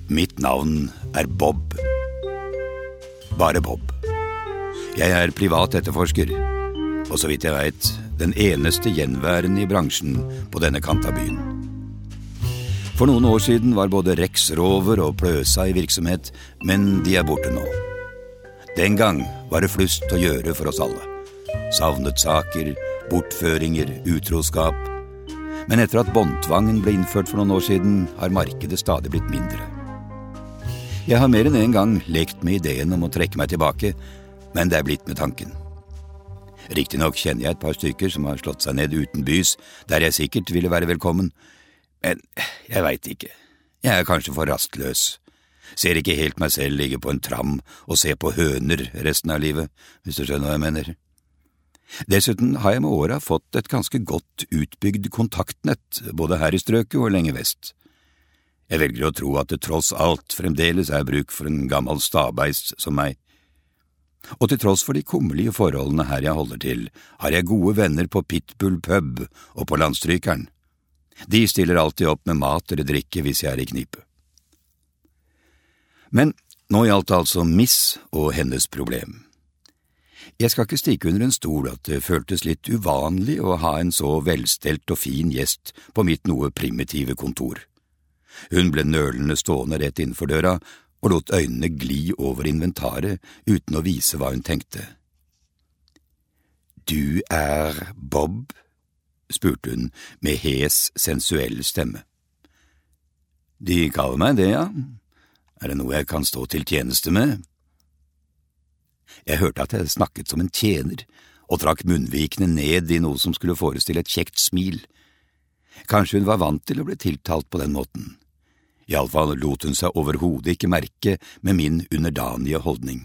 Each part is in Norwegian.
Mitt navn Bob. Bare Bob. Jeg privat etterforsker, og så vidt jeg vet, den eneste gjenværende i bransjen på denne kant av byen. For noen år siden var både Rex Rover og Pløsa i virksomhet, men de borte nå. Den gang var det flust å gjøre for oss alle. Savnet saker, bortføringer, utroskap. Men etter at båndtvangen ble innført for noen år siden, har markedet stadig blitt mindre. Jeg har mer enn en gang lekt med ideen om å trekke meg tilbake, men det blitt med tanken. Riktignok kjenner jeg et par stykker som har slått seg ned utenbys, der jeg sikkert ville være velkommen, men jeg vet ikke. Jeg kanskje for rastløs. Ser ikke helt meg selv ligge på en tram og se på høner resten av livet, hvis du skjønner hva jeg mener. Dessuten har jeg med åra fått et ganske godt utbygd kontaktnett, både her i strøket og lenger vest. Jeg velger å tro at det tross alt fremdeles bruk for en gammel stabeis som meg. Og til tross for de kummerlige forholdene her jeg holder til, har jeg gode venner på Pitbull pub og på Landstrykeren. De stiller alltid opp med mat eller drikke hvis jeg i knipe. Men nå gjaldt altså Miss og hennes problem. Jeg skal ikke stikke under en stol at det føltes litt uvanlig å ha en så velstelt og fin gjest på mitt noe primitive kontor. Hun ble nølende stående rett innenfor døra og lot øynene gli over inventaret uten å vise hva hun tenkte. «Du Bob?» spurte hun med hes, sensuell stemme. «De kaller meg det, ja. Det noe jeg kan stå til tjeneste med?» Jeg hørte at jeg snakket som en tjener, og trakk munnvikene ned i noe som skulle forestille et kjekt smil. Kanskje hun var vant til å bli tiltalt på den måten. I alle fall lot hun seg overhodet ikke merke med min underdanige holdning.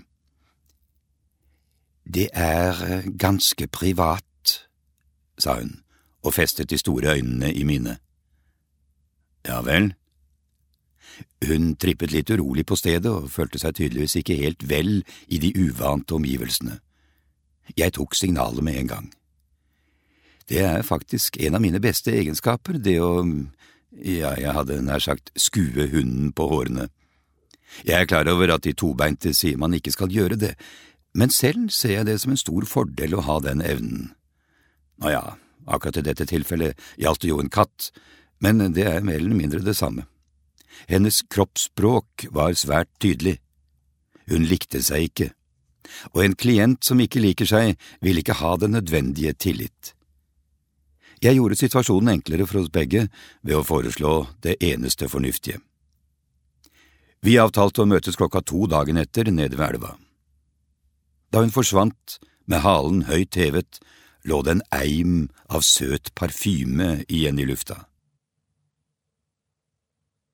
«Det ganske privat», sa hun, og festet de store øynene i mine. «Ja vel?» Hun trippet litt urolig på stedet og følte seg tydeligvis ikke helt vel i de uvante omgivelsene. Jeg tok signalet med en gang. Det faktisk en av mine beste egenskaper, det å, jeg hadde nær sagt skue hunden på hårene. Jeg klar over at de tobeinte sier man ikke skal gjøre det, men selv ser jeg det som en stor fordel å ha den evnen. Nå ja, akkurat i dette tilfellet gjaldt det jo en katt, men det mer eller mindre det samme. Hennes kroppsspråk var svært tydelig. Hun likte seg ikke, og en klient som ikke liker seg vil ikke ha den nødvendige tillit. Jeg gjorde situasjonen enklere for oss begge ved å foreslå det eneste fornuftige. Vi avtalte å møtes 2:00 dagen etter nede ved elva. Da hun forsvant, med halen høyt hevet, lå det en eim av søt parfyme igjen i lufta.